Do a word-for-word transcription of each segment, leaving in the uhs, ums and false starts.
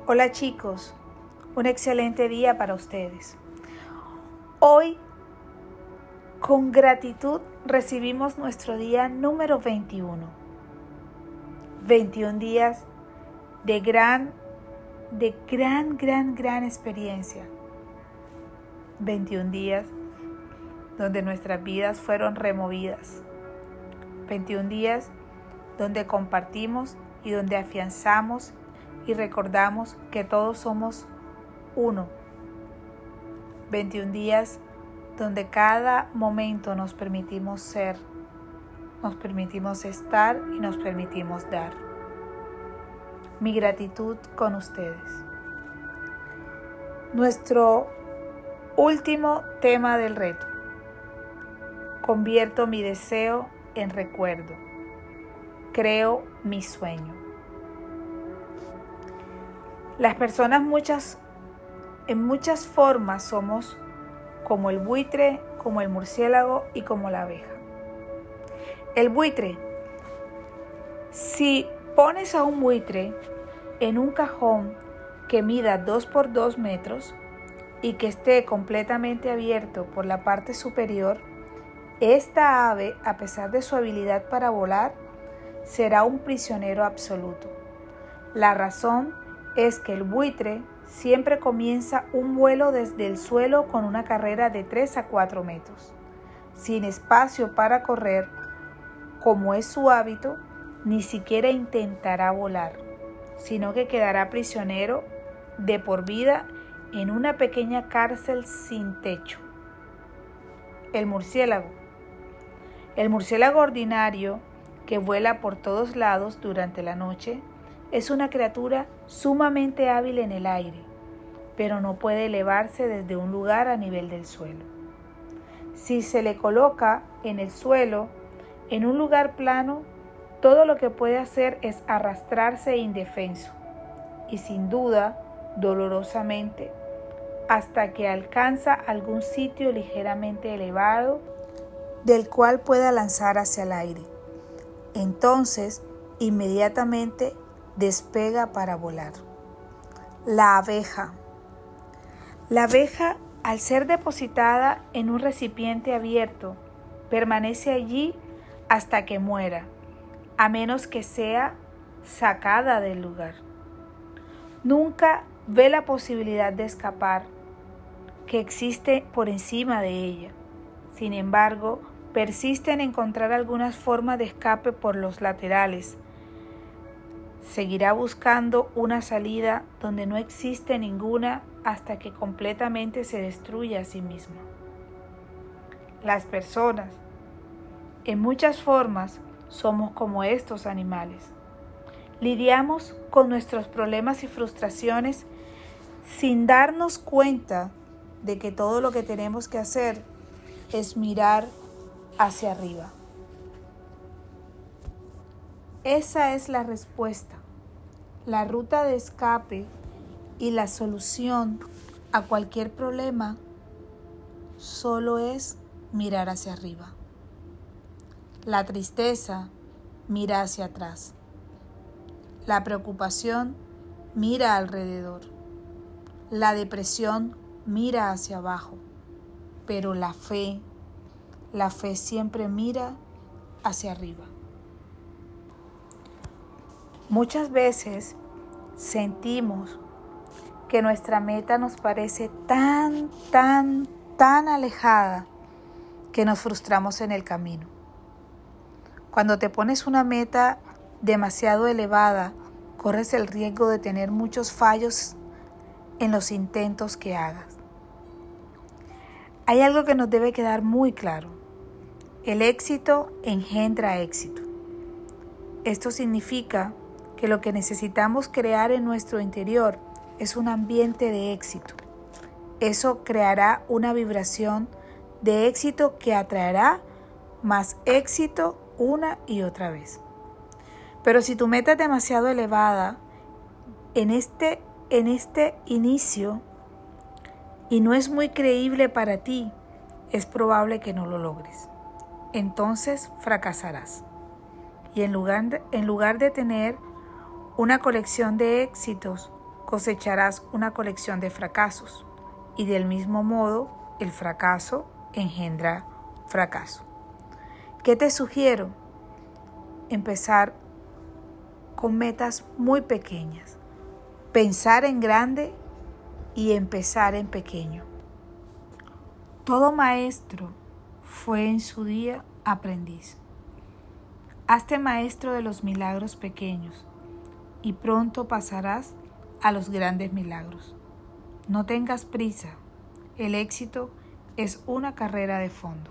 Hola chicos, un excelente día para ustedes. Hoy, con gratitud, recibimos nuestro día número veintiuno. veintiún días de gran, de gran, gran, gran experiencia. veintiún días donde nuestras vidas fueron removidas. veintiún días donde compartimos y donde afianzamos y recordamos que todos somos uno. veintiún días donde cada momento nos permitimos ser, nos permitimos estar y nos permitimos dar. Mi gratitud con ustedes. Nuestro último tema del reto. Convierto mi deseo en recuerdo. Creo mi sueño. Las personas muchas, en muchas formas somos como el buitre, como el murciélago y como la abeja. El buitre. Si pones a un buitre en un cajón que mida dos por dos metros y que esté completamente abierto por la parte superior, esta ave, a pesar de su habilidad para volar, será un prisionero absoluto. La razón es que el buitre siempre comienza un vuelo desde el suelo con una carrera de tres a cuatro metros. Sin espacio para correr, como es su hábito, ni siquiera intentará volar, sino que quedará prisionero de por vida en una pequeña cárcel sin techo. El murciélago. El murciélago ordinario, que vuela por todos lados durante la noche, es una criatura sumamente hábil en el aire, pero no puede elevarse desde un lugar a nivel del suelo. Si se le coloca en el suelo, en un lugar plano, todo lo que puede hacer es arrastrarse indefenso y sin duda, dolorosamente, hasta que alcanza algún sitio ligeramente elevado del cual pueda lanzar hacia el aire. Entonces, inmediatamente despega para volar. La abeja. La abeja, al ser depositada en un recipiente abierto, permanece allí hasta que muera, a menos que sea sacada del lugar. Nunca ve la posibilidad de escapar, que existe por encima de ella. Sin embargo, persiste en encontrar algunas formas de escape por los laterales. Seguirá buscando una salida donde no existe ninguna hasta que completamente se destruya a sí misma. Las personas, en muchas formas, somos como estos animales. Lidiamos con nuestros problemas y frustraciones sin darnos cuenta de que todo lo que tenemos que hacer es mirar hacia arriba. Esa es la respuesta, la ruta de escape y la solución a cualquier problema solo es mirar hacia arriba. La tristeza mira hacia atrás. La preocupación mira alrededor. La depresión mira hacia abajo. Pero la fe, la fe siempre mira hacia arriba. Muchas veces sentimos que nuestra meta nos parece tan, tan, tan alejada que nos frustramos en el camino. Cuando te pones una meta demasiado elevada, corres el riesgo de tener muchos fallos en los intentos que hagas. Hay algo que nos debe quedar muy claro. El éxito engendra éxito. Esto significa que lo que necesitamos crear en nuestro interior es un ambiente de éxito. Eso creará una vibración de éxito que atraerá más éxito una y otra vez. Pero si tu meta es demasiado elevada en este, en este inicio y no es muy creíble para ti, es probable que no lo logres. Entonces fracasarás. Y en lugar de, en lugar de tener una colección de éxitos, cosecharás una colección de fracasos, y del mismo modo el fracaso engendra fracaso. ¿Qué te sugiero? Empezar con metas muy pequeñas, pensar en grande y empezar en pequeño. Todo maestro fue en su día aprendiz. Hazte maestro de los milagros pequeños y pronto pasarás a los grandes milagros. No tengas prisa, el éxito es una carrera de fondo.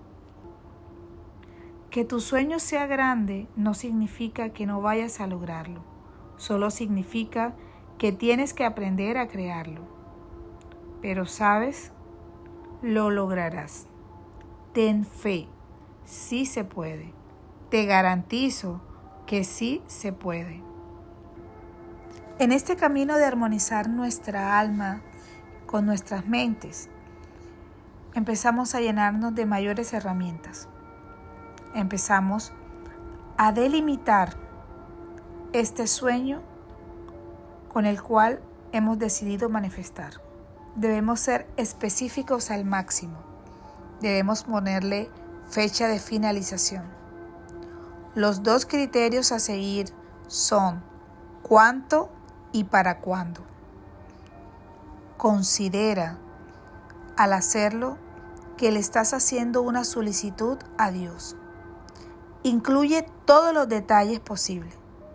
Que tu sueño sea grande no significa que no vayas a lograrlo, solo significa que tienes que aprender a crearlo. Pero sabes, lo lograrás. Ten fe, sí se puede. Te garantizo que sí se puede. En este camino de armonizar nuestra alma con nuestras mentes, empezamos a llenarnos de mayores herramientas. Empezamos a delimitar este sueño con el cual hemos decidido manifestar. Debemos ser específicos al máximo. Debemos ponerle fecha de finalización. Los dos criterios a seguir son cuánto y para cuándo. Considera al hacerlo que le estás haciendo una solicitud a Dios. Incluye todos los detalles posibles.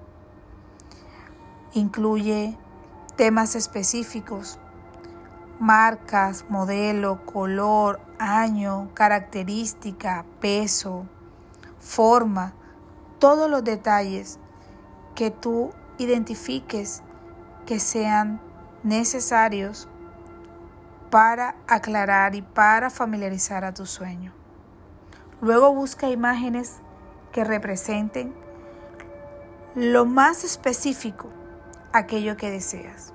Incluye temas específicos, marcas, modelo, color, año, característica, peso, forma, todos los detalles que tú identifiques que sean necesarios para aclarar y para familiarizar a tu sueño. Luego busca imágenes que representen lo más específico, aquello que deseas.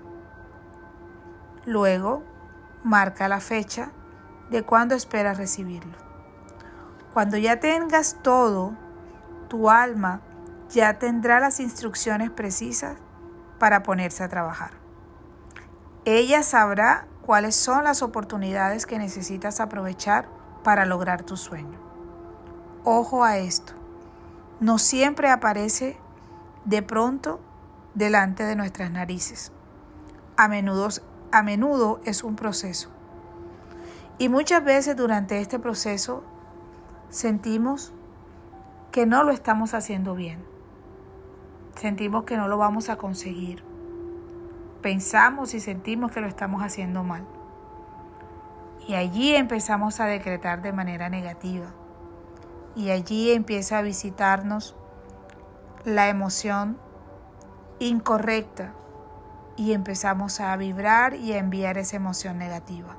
Luego, marca la fecha de cuándo esperas recibirlo. Cuando ya tengas todo, tu alma ya tendrá las instrucciones precisas para ponerse a trabajar. Ella sabrá cuáles son las oportunidades que necesitas aprovechar para lograr tu sueño. Ojo a esto. No siempre aparece de pronto delante de nuestras narices. A menudo, a menudo es un proceso. Y muchas veces durante este proceso sentimos que no lo estamos haciendo bien. Sentimos que no lo vamos a conseguir. Pensamos y sentimos que lo estamos haciendo mal. Y allí empezamos a decretar de manera negativa. Y allí empieza a visitarnos la emoción incorrecta y empezamos a vibrar y a enviar esa emoción negativa.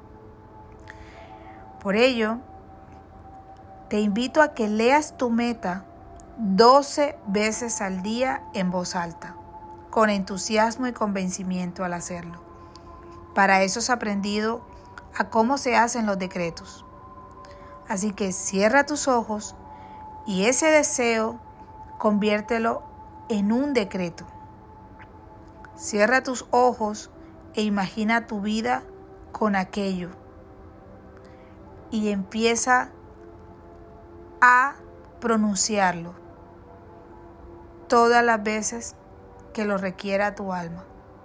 Por ello, te invito a que leas tu meta doce veces al día en voz alta, con entusiasmo y convencimiento al hacerlo. Para eso has aprendido a cómo se hacen los decretos. Así que cierra tus ojos y ese deseo conviértelo en un decreto. Cierra tus ojos e imagina tu vida con aquello. Y empieza a pronunciarlo todas las veces que lo requiera tu alma.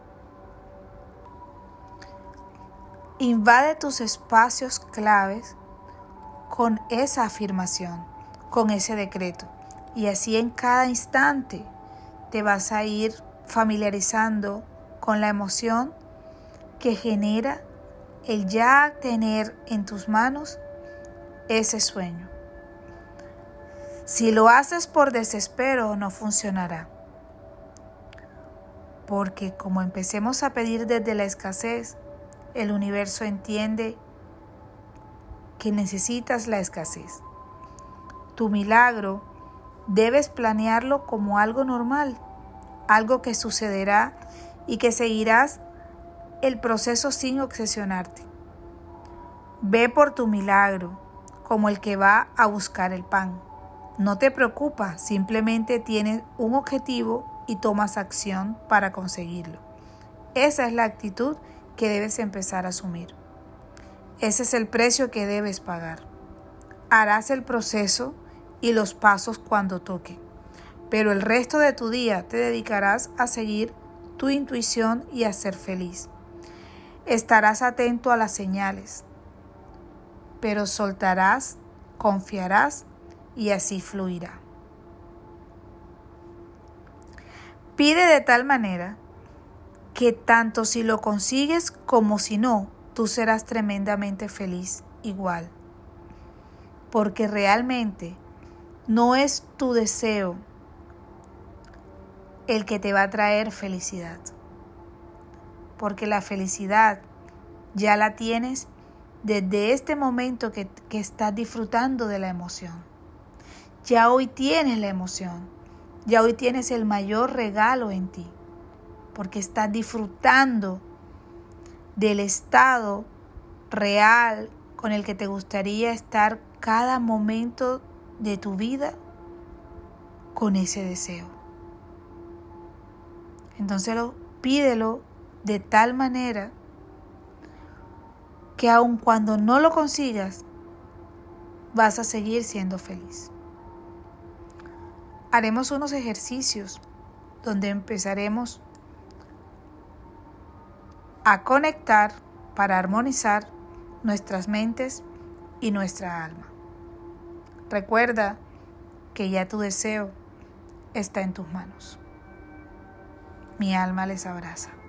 Invade tus espacios claves con esa afirmación, con ese decreto. Y así en cada instante te vas a ir familiarizando con la emoción que genera el ya tener en tus manos ese sueño. Si lo haces por desespero, no funcionará. Porque como empecemos a pedir desde la escasez, el universo entiende que necesitas la escasez. Tu milagro debes planearlo como algo normal, algo que sucederá y que seguirás el proceso sin obsesionarte. Ve por tu milagro como el que va a buscar el pan. No te preocupa, simplemente tienes un objetivo y tomas acción para conseguirlo. Esa es la actitud que debes empezar a asumir. Ese es el precio que debes pagar. Harás el proceso y los pasos cuando toque, pero el resto de tu día te dedicarás a seguir tu intuición y a ser feliz. Estarás atento a las señales, pero soltarás, confiarás y así fluirá. Pide de tal manera que tanto si lo consigues como si no, tú serás tremendamente feliz igual. Porque realmente no es tu deseo el que te va a traer felicidad. Porque la felicidad ya la tienes desde este momento que, que estás disfrutando de la emoción. Ya hoy tienes la emoción. Ya hoy tienes el mayor regalo en ti. Porque estás disfrutando del estado real con el que te gustaría estar cada momento de tu vida con ese deseo. Entonces lo, pídelo de tal manera que aun cuando no lo consigas, vas a seguir siendo feliz. Haremos unos ejercicios donde empezaremos a conectar para armonizar nuestras mentes y nuestra alma. Recuerda que ya tu deseo está en tus manos. Mi alma les abraza.